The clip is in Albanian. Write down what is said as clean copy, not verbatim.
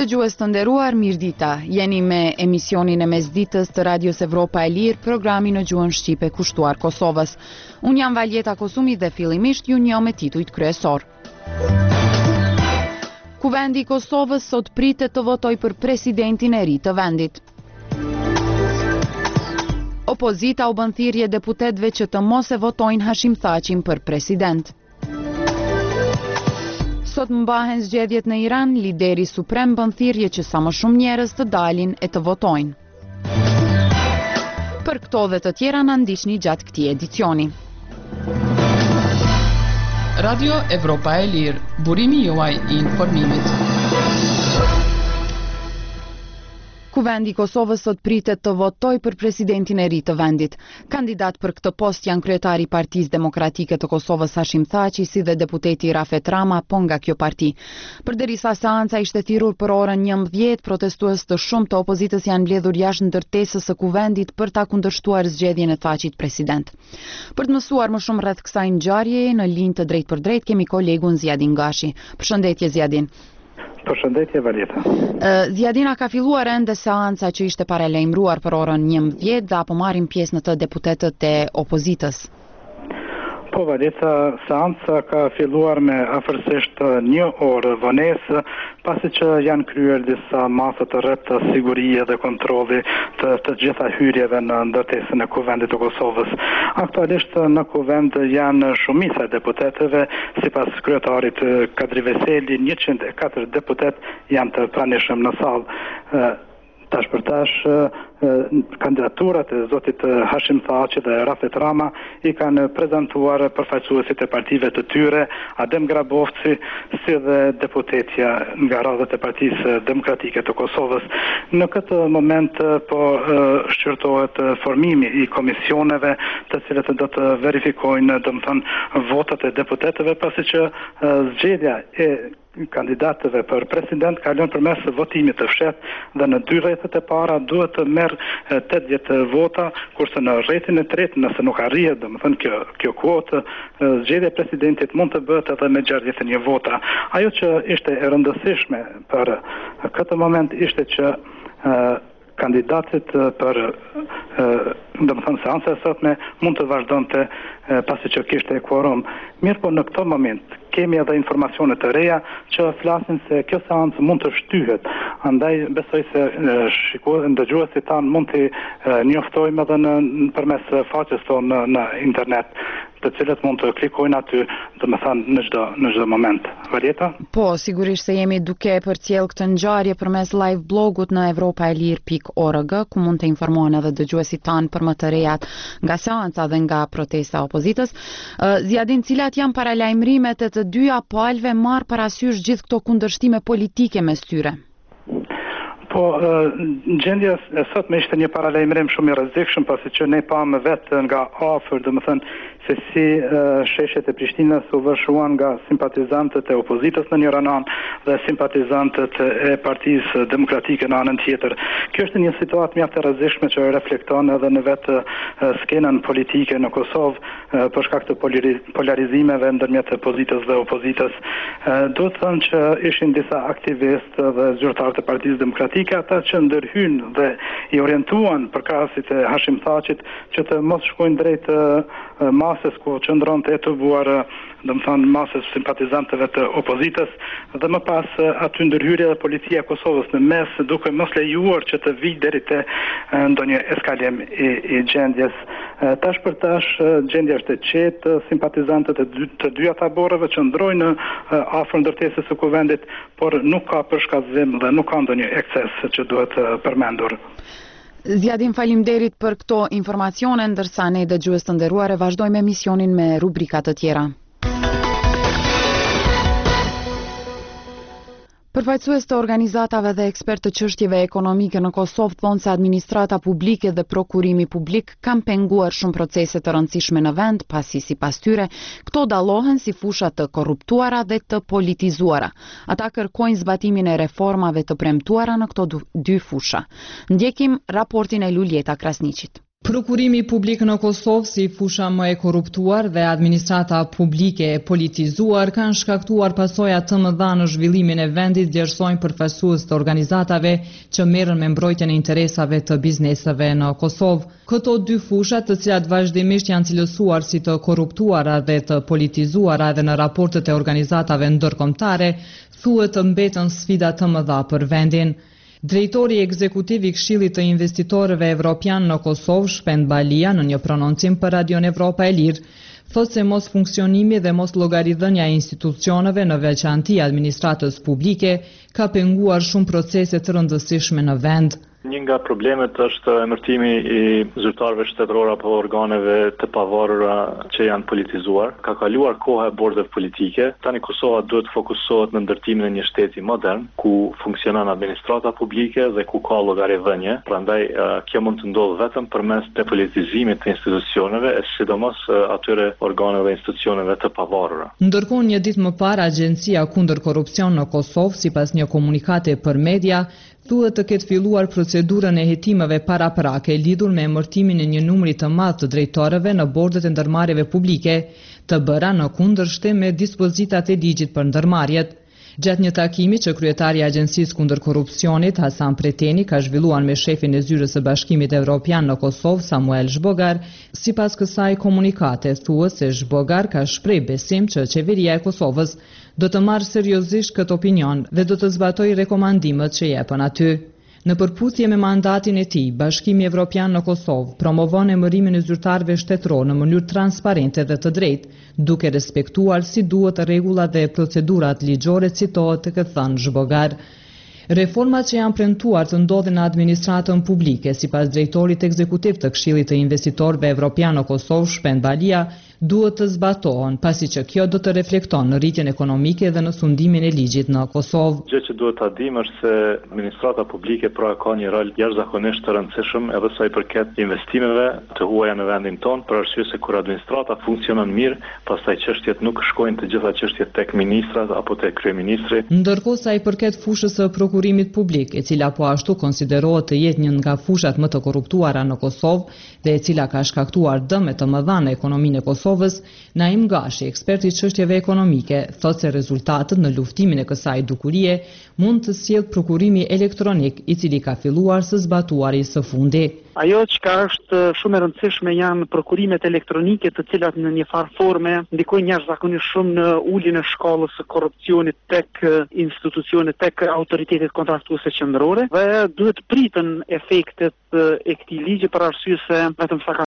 Dëgjues të nderuar, mirëdita. Jeni me emisionin e mesditës të Radios Evropa e Lirë, programi në gjuhën shqipe kushtuar Kosovës. Unë jam Valjeta Kosumi dhe fillimisht ju njoh me titujt kryesor. Kuvendi i Kosovës sot pritet të votojë për presidentin e ri të vendit. Opozita u bën thirrje deputetëve që të mos e votojnë Hashim Thaqin për president. Sot mbahen zgjedhjet në Iran, lideri suprem bën thirrje që sa më shumë njerëz të dalin e të votojnë. Për këto dhe të tjera na ndiqni gjatë këtij edicioni. Radio Evropa e Lirë, burimi juaj i informimit. Kuvendi i Kosovës sot pritet të votojë për presidentin e ri të vendit. Kandidat për këtë post janë kryetari i Partisë Demokratike të Kosovës Hashim Thaqi, si dhe deputeti Rafet Rama, po nga kjo parti. Përderisa seanca ishte thirrur për orën 11, protestues të shumë të opozitës janë mbledhur jashtë ndërtesës së kuvendit për ta kundërshtuar zgjedhjen e Thaqit president. Për të mësuar më shumë rreth kësaj ngjarjeje, në linjë të drejtë për drejtë kemi kolegun Zjadin Gashi. Përshëndetje Zjadin. Përshëndetje Valjeta. Zjadina, ka filluar ende seanca që ishte paralajmëruar për orën 11 dhe apo marrin pjesë në të deputetët e opozitës? Po Valjeta, seanca ka filluar me afërsisht 1 orë vonesë, pasi që janë kryer disa masa të rreth sigurie dhe kontrolli të gjitha hyrjeve në ndërtesën e kuvendit të Kosovës. Aktualisht në kuvend janë shumica e deputetëve, sipas kryetarit Kadri Veseli, 104 deputet janë të pranishëm në sallë. Tash për tash, kandidaturat e zotit Hashim Thaqi dhe Rafet Rama i kanë prezantuar përfaqësuesit e partive të tyre, Adem Grabovci, si dhe deputetja nga radhët e Partisë Demokratike të Kosovës. Në këtë moment po shqyrtohet formimi i komisioneve, të cilët do të verifikojnë, domethënë, votat e deputetëve, pasi që zgjedhja e kandidatëve për president kalon përmes votimit të fshehtë dhe në 2 rrethet e para duhet të merr 80 vota, kurse në rrethin e tretë, nëse nuk arrihet, domethënë kjo kuotë, zgjedhja e presidentit mund të bëhet edhe me 61 vota. Ajo që ishte e rëndësishme për këtë moment ishte që kandidatët për domethënë seanca e sotme mund të vazhdonte pasi që kishte quorum. Mirë, po në këtë moment kemi edhe informacione të reja që flasin se kjo seancë mund të shtyhet. Andaj besoj se dëgjuesit tanë mund të njoftojmë edhe përmes faqes tonë në internet, të cilët mund të klikojnë aty, domethënë në çdo moment. Valjeta? Po, sigurisht se jemi duke përcjell këtë ngjarje përmes live blogut në europaelir.org, ku mund të informohen edhe dëgjuesit tanë për më të rejat nga seanca dhe nga protesta opozitës. Zjadin, cilat janë paralajmërimet e të dyja palëve, marr parasysh gjithë këto kundërshtime politike mes tyre? Po, gjendja e sotme ishte një paralajmërim shumë i rrezikshëm, pasi që ne pamë vetë nga afër, domethënë, se si sheshet e Prishtinës u vëshuan nga simpatizantët e opozitës në njëra anë dhe simpatizantët e Partisë Demokratike në anën tjetër. Kjo është një situatë mjaft e rrezikshme që reflekton edhe në vetë skenën politike në Kosovë për shkak të polarizimeve ndërmjet opozitës dhe opozitës. Duhet thënë që ishin disa aktivistë dhe zyrtarë të Partisë Demokratike, ata që ndërhyjnë dhe i orientuan përkrahasit e Hashim Thaqit që të mos shkojnë drejt masës ku qëndron të etubuar, domethënë masës simpatizantëve të opozitës, dhe më pas aty ndërhyrja dhe policia e Kosovës në mes, duke mos lejuar që të vijë deri te ndonjë eskalim i gjendjes. Tash për tash gjendja është e qetë, simpatizantët e të dyja taboreve qëndrojnë afër ndërtesës së kuvendit, por nuk ka përshkatëzim dhe nuk ka ndonjë ekses që duhet përmendur. Zjadin, faleminderit për këto informacione, ndërsa ne dëgjues të nderuar e vazhdojmë emisionin me rubrika të tjera. Përfaqësues të organizatave dhe ekspertë të çështjeve ekonomike në Kosovë thonë se administrata publike dhe prokurimi publik kanë penguar shumë procese të rëndësishme në vend, pasi sipas tyre këto dallohen si fusha të korruptuara dhe të politizuara. Ata kërkojnë zbatimin e reformave të premtuara në këto dy fusha. Ndjekim raportin e Luljeta Krasniqit. Prokurimi publik në Kosovë, si fusha më e korruptuar dhe administrata publike e politizuar, kanë shkaktuar pasoja të mëdha në zhvillimin e vendit, vlerësojnë përfaqësues të organizatave që merren me mbrojtjen e interesave të bizneseve në Kosovë. Këto dy fusha, të cilat vazhdimisht janë cilësuar si të korruptuara dhe të politizuara edhe në raportet e organizatave ndërkombëtare, thuhet të mbetën sfida të mëdha për vendin. Drejtori ekzekutiv i Këshillit të Investitorëve Evropian në Kosovë, Shpend Balia, në një prononcim për Radion Evropa e Lirë, thotë se mos funksionimi dhe mos llogaridhënia e institucioneve, në veçanti administratës publike, ka penguar shumë procese të rëndësishme në vend. Një nga problemet është emërtimi i zyrtarëve shtetëror apo organeve të pavarura që janë politizuar. Ka kaluar koha e bordeve politike. Tani Kosova duhet të fokusohet në ndërtimin e një shteti modern, ku funksionon administrata publike dhe ku ka llogaridhënie. Prandaj kjo mund të ndodhë vetëm përmes depolitizimit të institucioneve, e sidomos atyre organeve dhe institucioneve të pavarura. Ndërkohë, një ditë më parë, Agjencia kundër korrupsion në Kosovë, sipas një komunikati për media, thuhet të ketë filluar procedurën e hetimeve paraprake lidhur me emërtimin e një numri të madh të drejtorëve në bordet e ndërmarrjeve publike, të bëra në kundërshtim me dispozitat e ligjit për ndërmarrjet. Gjatë një takimi që kryetari i Agjencisë kundër korrupsionit, Hasan Preteni, ka zhvilluar me shefin e zyrës së Bashkimit Evropian në Kosovë, Samuel Zhbogar, sipas kësaj komunikate thuhet se Zhbogar ka shpreh besim që qeveria e Kosovës do të marrë seriozisht këtë opinion dhe do të zbatojë rekomandimet që jepen aty. Në përputhje me mandatin e tij, Bashkimi Evropian në Kosovë promovon emërimin e zyrtarëve shtetëror në mënyrë transparente dhe të drejtë, duke respektuar si duhet rregullat dhe procedurat ligjore, citohet të thënë Zhbogar. Reformat që janë premtuar të ndodhin në administratën publike, sipas drejtorit ekzekutiv të Këshillit të Investitorëve Evropian në Kosovë, Shpend Balia, duhet të zbatohen, pasi që kjo do të reflekton në rritjen ekonomike dhe në sundimin e ligjit në Kosovë. Gjë që duhet ta dimë është se administrata publike pra ka një rol jashtëzakonisht të rëndësishëm edhe sa i përket investimeve të huaja në vendin tonë, për arsye se kur administrata funksionon mirë, pastaj çështjet nuk shkojnë të gjitha çështjet tek ministrat apo tek kryeministri. Ndërkohë sa i përket fushës së prokurimit publik, e cila po ashtu konsiderohet të jetë një nga fushat më të korruptuara në Kosovë dhe e cila ka shkaktuar dëme të mëdha në ekonominë e Kosovës, Naim Gashi, ekspert i çështjeve ekonomike, thotë se rezultatet në luftimin e kësaj dukurie mund të sjellë prokurimi elektronik, i cili ka filluar së zbatuari së fundi. Ajo që është shumë e rëndësishme janë prokurimet elektronike, të cilat në një farë forme ndikojnë jashtëzakonisht shumë në uljen e shkallës së korrupsionit tek institucionet, tek autoritetet kontraktuese qendrore, dhe duhet pritën efektet e këtij ligji për arsye se vetëm sa